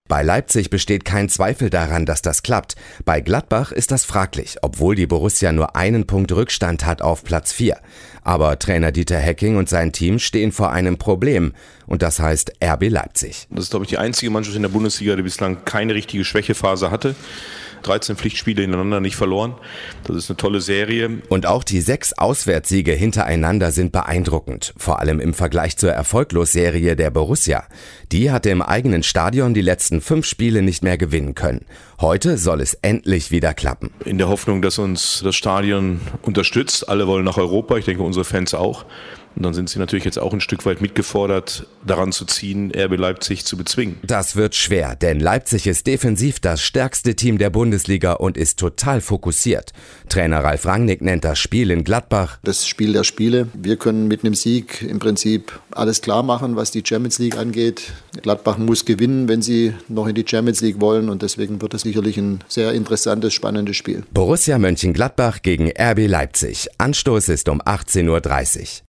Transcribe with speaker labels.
Speaker 1: Bei Leipzig besteht kein Zweifel daran, dass das klappt. Bei Gladbach ist das fraglich, obwohl die Borussia nur einen Punkt Rückstand hat auf Platz 4. Aber Trainer Dieter Hecking und sein Team stehen vor einem Problem. Und das heißt RB Leipzig.
Speaker 2: Das ist, glaube ich, die einzige Mannschaft in der Bundesliga, die bislang keine richtige Schwächephase hatte. 13 Pflichtspiele hintereinander nicht verloren. Das ist eine tolle Serie.
Speaker 1: Und auch die 6 Auswärtssiege hintereinander sind beeindruckend. Vor allem im Vergleich zur Erfolglosserie der Borussia. Die hatte im eigenen Stadion die letzten 5 Spiele nicht mehr gewinnen können. Heute soll es endlich wieder klappen.
Speaker 2: In der Hoffnung, dass uns das Stadion unterstützt. Alle wollen nach Europa. Ich denke, unsere Fans auch. Und dann sind sie natürlich jetzt auch ein Stück weit mitgefordert, daran zu ziehen, RB Leipzig zu bezwingen.
Speaker 1: Das wird schwer, denn Leipzig ist defensiv das stärkste Team der Bundesliga und ist total fokussiert. Trainer Ralf Rangnick nennt das Spiel in Gladbach
Speaker 3: das Spiel der Spiele. Wir können mit einem Sieg im Prinzip alles klar machen, was die Champions League angeht. Gladbach muss gewinnen, wenn sie noch in die Champions League wollen, und deswegen wird es sicherlich ein sehr interessantes, spannendes Spiel.
Speaker 1: Borussia Mönchengladbach gegen RB Leipzig. Anstoß ist um 18:30 Uhr.